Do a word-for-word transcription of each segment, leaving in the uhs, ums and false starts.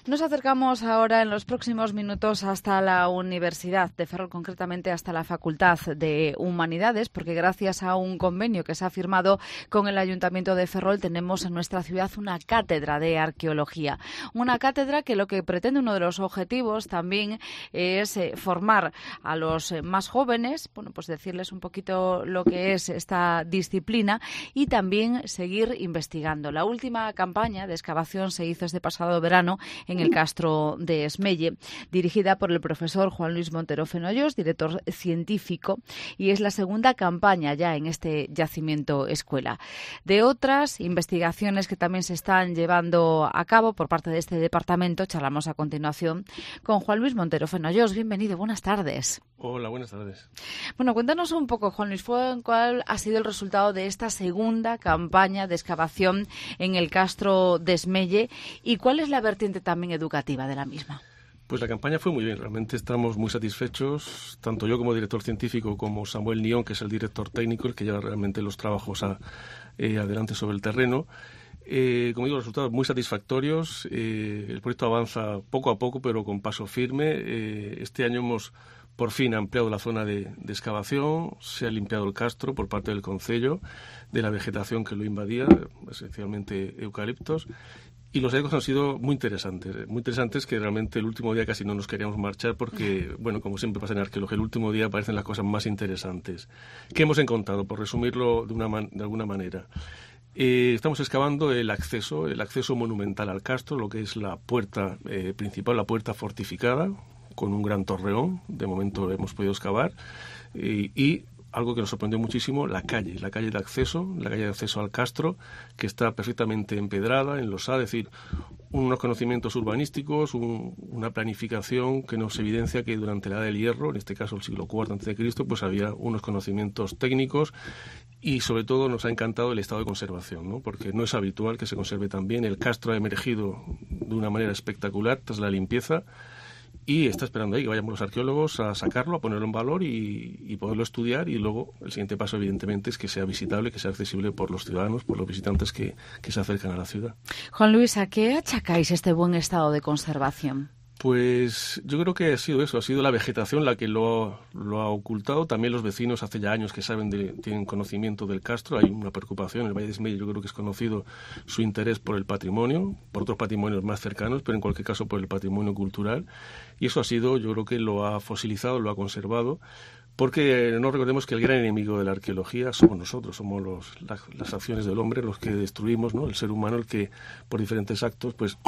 Nos acercamos ahora en los próximos minutos hasta la Universidad de Ferrol, concretamente hasta la Facultad de Humanidades, porque gracias a un convenio que se ha firmado con el Ayuntamiento de Ferrol tenemos en nuestra ciudad una cátedra de arqueología. Una cátedra que lo que pretende, uno de los objetivos también es eh, formar a los eh, más jóvenes, bueno, pues decirles un poquito lo que es esta disciplina y también seguir investigando. La última campaña de excavación se hizo este pasado verano en el Castro de Esmelle, dirigida por el profesor Juan Luis Montero Fenollos, director científico, y es la segunda campaña ya en este yacimiento escuela. De otras investigaciones que también se están llevando a cabo por parte de este departamento, charlamos a continuación con Juan Luis Montero Fenollos. Bienvenido, buenas tardes. Hola, buenas tardes. Bueno, cuéntanos un poco, Juan Luis, ¿cuál ha sido el resultado de esta segunda campaña de excavación en el Castro de Esmelle y cuál es la vertiente también educativa de la misma? Pues la campaña fue muy bien, realmente estamos muy satisfechos, tanto yo como director científico como Samuel Nión, que es el director técnico, el que lleva realmente los trabajos a, eh, adelante sobre el terreno. Eh, como digo, resultados muy satisfactorios, eh, el proyecto avanza poco a poco pero con paso firme. Eh, este año hemos por fin ampliado la zona de, de excavación, se ha limpiado el castro por parte del concello de la vegetación que lo invadía, esencialmente eucaliptos. Y los hallazgos han sido muy interesantes, muy interesantes que realmente el último día casi no nos queríamos marchar porque, bueno, como siempre pasa en arqueología, el último día aparecen las cosas más interesantes. ¿Qué hemos encontrado? Por resumirlo de, una man- de alguna manera. Eh, estamos excavando el acceso, el acceso monumental al castro, lo que es la puerta eh, principal, la puerta fortificada, con un gran torreón, de momento hemos podido excavar, eh, y algo que nos sorprendió muchísimo, la calle, la calle de acceso, la calle de acceso al castro, que está perfectamente empedrada, enlosada, es decir, unos conocimientos urbanísticos, un, una planificación que nos evidencia que durante la Edad del Hierro, en este caso el siglo cuarto antes de Cristo, pues había unos conocimientos técnicos y sobre todo nos ha encantado el estado de conservación, ¿no? Porque no es habitual que se conserve tan bien. El castro ha emergido de una manera espectacular tras la limpieza. Y está esperando ahí que vayamos los arqueólogos a sacarlo, a ponerlo en valor y, y poderlo estudiar. Y luego el siguiente paso, evidentemente, es que sea visitable, que sea accesible por los ciudadanos, por los visitantes que, que se acercan a la ciudad. Juan Luis, ¿a qué achacáis este buen estado de conservación? Pues yo creo que ha sido eso, ha sido la vegetación la que lo, lo ha ocultado. También los vecinos hace ya años que saben, de, tienen conocimiento del castro. Hay una preocupación, en el Valle de Esmelle yo creo que es conocido su interés por el patrimonio, por otros patrimonios más cercanos, pero en cualquier caso por el patrimonio cultural. Y eso ha sido, yo creo que lo ha fosilizado, lo ha conservado. Porque no recordemos que el gran enemigo de la arqueología somos nosotros, somos los, las, las acciones del hombre, los que destruimos, ¿no? El ser humano, el que por diferentes actos, pues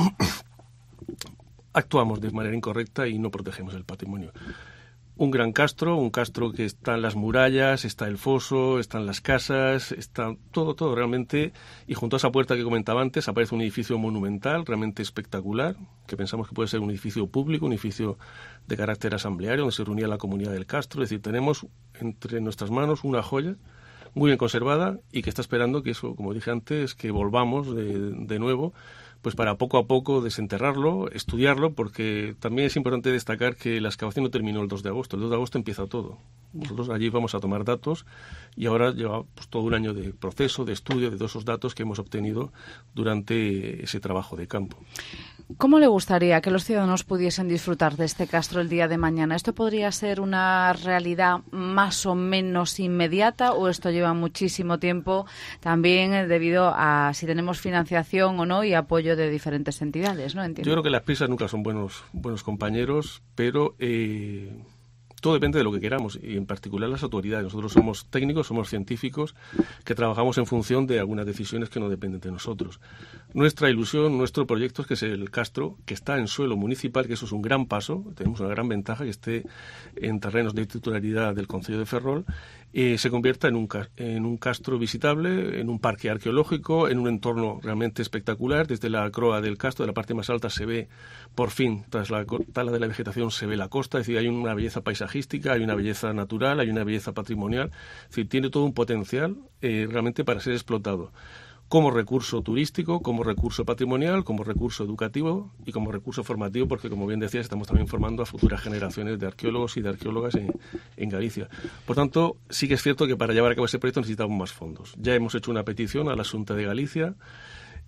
actuamos de manera incorrecta y no protegemos el patrimonio. Un gran castro, un castro que está en las murallas, está el foso, están las casas, está todo, todo realmente. Y junto a esa puerta que comentaba antes aparece un edificio monumental, realmente espectacular, que pensamos que puede ser un edificio público, un edificio de carácter asambleario, donde se reunía la comunidad del castro. Es decir, tenemos entre nuestras manos una joya muy bien conservada y que está esperando que eso, como dije antes, que volvamos de, de nuevo, pues para poco a poco desenterrarlo, estudiarlo, porque también es importante destacar que la excavación no terminó el dos de agosto, el dos de agosto empieza todo. Nosotros allí vamos a tomar datos y ahora lleva pues, todo un año de proceso, de estudio de todos esos datos que hemos obtenido durante ese trabajo de campo. ¿Cómo le gustaría que los ciudadanos pudiesen disfrutar de este castro el día de mañana? ¿Esto podría ser una realidad más o menos inmediata o esto lleva muchísimo tiempo también debido a si tenemos financiación o no y apoyo de diferentes entidades, ¿no? Entiendo. Yo creo que las prisas nunca son buenos, buenos compañeros, pero eh, todo depende de lo que queramos y en particular las autoridades. Nosotros somos técnicos, somos científicos que trabajamos en función de algunas decisiones que no dependen de nosotros. Nuestra ilusión, nuestro proyecto es que es el castro, que está en suelo municipal, que eso es un gran paso, tenemos una gran ventaja, que esté en terrenos de titularidad del concello de Ferrol, eh, se convierta en un, en un castro visitable, en un parque arqueológico, en un entorno realmente espectacular. Desde la croa del castro, de la parte más alta, se ve, por fin, tras la tala de la vegetación, se ve la costa, es decir, hay una belleza paisajística, hay una belleza natural, hay una belleza patrimonial, es decir, tiene todo un potencial eh, realmente para ser explotado como recurso turístico, como recurso patrimonial, como recurso educativo y como recurso formativo, porque, como bien decías, estamos también formando a futuras generaciones de arqueólogos y de arqueólogas en, en Galicia. Por tanto, sí que es cierto que para llevar a cabo ese proyecto necesitamos más fondos. Ya hemos hecho una petición a la Xunta de Galicia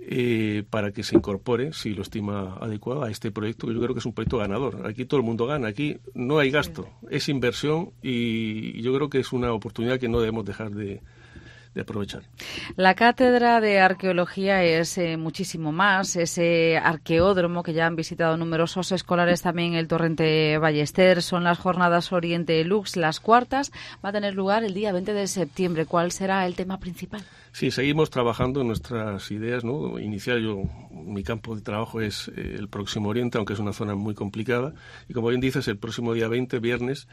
eh, para que se incorpore, si lo estima adecuado, a este proyecto, que yo creo que es un proyecto ganador. Aquí todo el mundo gana, aquí no hay gasto, es inversión y yo creo que es una oportunidad que no debemos dejar de de aprovechar. La cátedra de arqueología es eh, muchísimo más, ese arqueódromo que ya han visitado numerosos escolares también el Torrente Ballester, son las jornadas Oriente Lux, las cuartas, va a tener lugar el día veinte de septiembre. ¿Cuál será el tema principal? Sí, seguimos trabajando en nuestras ideas, ¿no? Inicial, yo, mi campo de trabajo es eh, el Próximo Oriente, aunque es una zona muy complicada, y como bien dices, el próximo día veinte, viernes,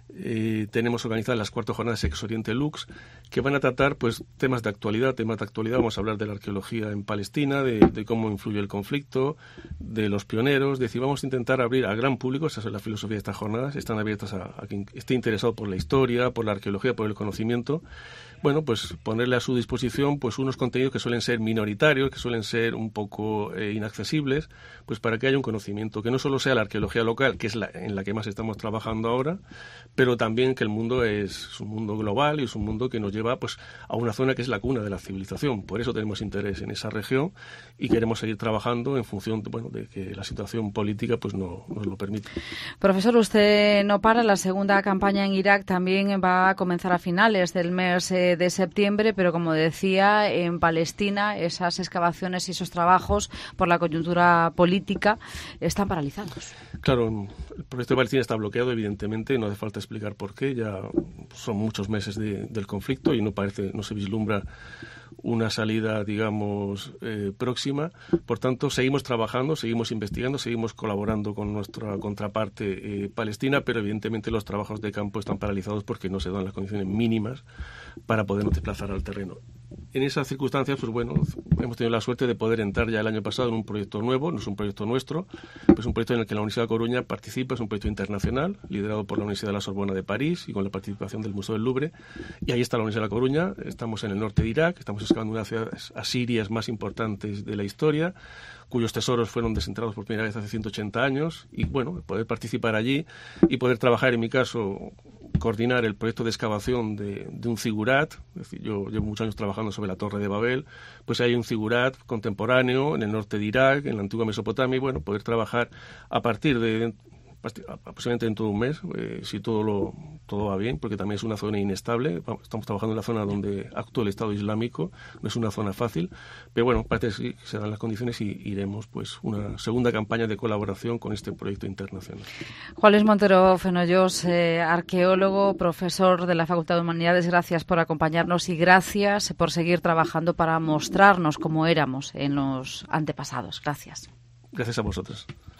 Eh, tenemos organizadas las cuartas jornadas Ex Oriente Lux, que van a tratar pues temas de actualidad, temas de actualidad, vamos a hablar de la arqueología en Palestina, de, de cómo influye el conflicto, de los pioneros, es decir, vamos a intentar abrir al gran público, esa es la filosofía de estas jornadas, están abiertas a, a quien esté interesado por la historia, por la arqueología, por el conocimiento, bueno, pues ponerle a su disposición pues unos contenidos que suelen ser minoritarios, que suelen ser un poco eh, inaccesibles, pues para que haya un conocimiento, que no solo sea la arqueología local, que es la en la que más estamos trabajando ahora, pero también que el mundo es un mundo global y es un mundo que nos lleva pues a una zona que es la cuna de la civilización. Por eso tenemos interés en esa región y queremos seguir trabajando en función de, bueno, de que la situación política pues no nos lo permite. Profesor, usted no para. La segunda campaña en Irak también va a comenzar a finales del mes eh, de septiembre, pero como decía, en Palestina esas excavaciones y esos trabajos por la coyuntura política están paralizados. Claro, el proyecto de Palestina está bloqueado, evidentemente, no hace falta explicar por qué, ya son muchos meses de, del conflicto y no parece, no se vislumbra una salida, digamos, eh, próxima. Por tanto, seguimos trabajando, seguimos investigando, seguimos colaborando con nuestra contraparte eh, palestina, pero evidentemente los trabajos de campo están paralizados porque no se dan las condiciones mínimas para podernos desplazar al terreno. En esas circunstancias, pues bueno, hemos tenido la suerte de poder entrar ya el año pasado en un proyecto nuevo, no es un proyecto nuestro, es un proyecto en el que la Universidad de Coruña participa, es un proyecto internacional, liderado por la Universidad de la Sorbona de París y con la participación del Museo del Louvre, y ahí está la Universidad de la Coruña, estamos en el norte de Irak, estamos excavando una de las ciudades asirias más importantes de la historia, cuyos tesoros fueron desenterrados por primera vez hace ciento ochenta años, y bueno, poder participar allí y poder trabajar, en mi caso, coordinar el proyecto de excavación de, de un zigurat, es decir, yo llevo muchos años trabajando sobre la Torre de Babel, pues hay un zigurat contemporáneo en el norte de Irak, en la antigua Mesopotamia, y bueno, poder trabajar a partir de aproximadamente dentro de un mes, eh, si todo lo todo va bien, porque también es una zona inestable. Estamos trabajando en la zona donde actúa el Estado Islámico, no es una zona fácil, pero bueno, parece que sí, se dan las condiciones y iremos pues una segunda campaña de colaboración con este proyecto internacional. Juan Luis Montero Fenollos, eh, arqueólogo, profesor de la Facultad de Humanidades, gracias por acompañarnos y gracias por seguir trabajando para mostrarnos cómo éramos en los antepasados. Gracias. Gracias a vosotros.